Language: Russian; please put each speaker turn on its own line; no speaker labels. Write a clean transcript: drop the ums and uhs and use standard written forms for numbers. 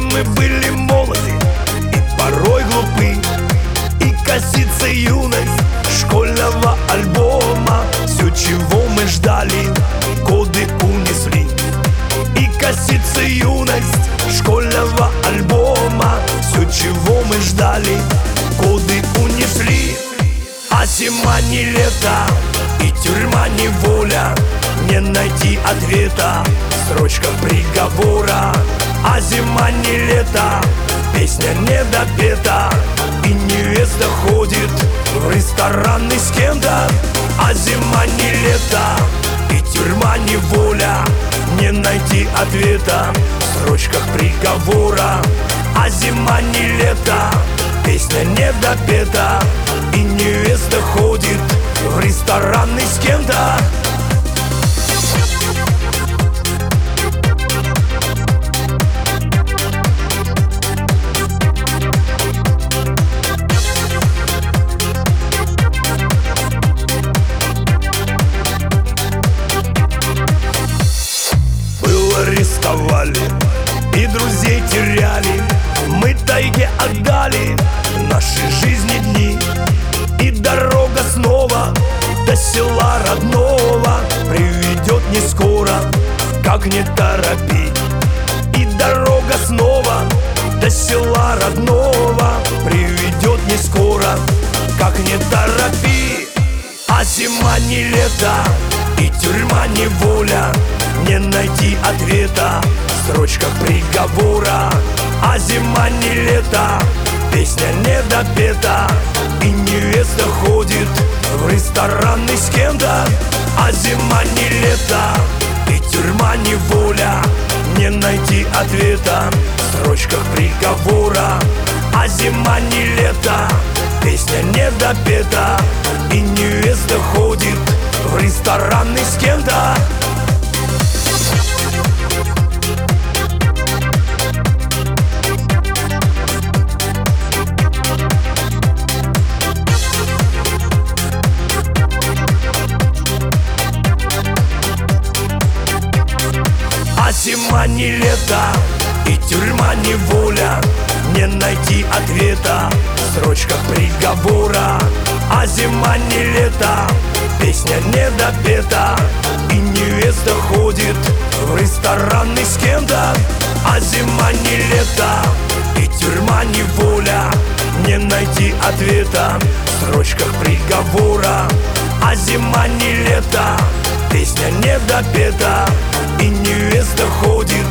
мы были молоды и порой глупы, и косится юность школьного альбома. Все, чего мы ждали, годы унесли. И косится юность школьного альбома. Все, чего мы ждали, годы унесли. А зима не лето, и тюрьма не воля. Не найти ответа в строчках приговора. А зима не лето, песня не допета, и невеста ходит в рестораны с кем-то. А зима не лето, и тюрьма не воля. Не найти ответа в строчках приговора. А зима не лето, песня не допета, и невеста ходит в рестораны с кем-то. Арестовали и друзей теряли, мы тайге отдали наши жизни дни. И дорога снова до села родного приведет не скоро, как не торопи. И дорога снова до села родного приведет не скоро, как не торопи. А зима не лето, и тюрьма не воля. Не найти ответа в строчках приговора. А зима не лето, песня не допета, и невеста ходит в рестораны с кем-то. А зима не лето, и тюрьма не воля. Не найти ответа в строчках приговора. А зима не лето, песня не допета, и невеста ходит в рестораны с кем-то. А зима не лето, и тюрьма не воля. Не найти ответа в строчках приговора. А зима не лето, песня не допета, и невеста ходит в рестораны с кем-то. А зима не лето, и тюрьма не воля. Не найти ответа в строчках приговора. А зима не лето, песня не допета, и невеста ходит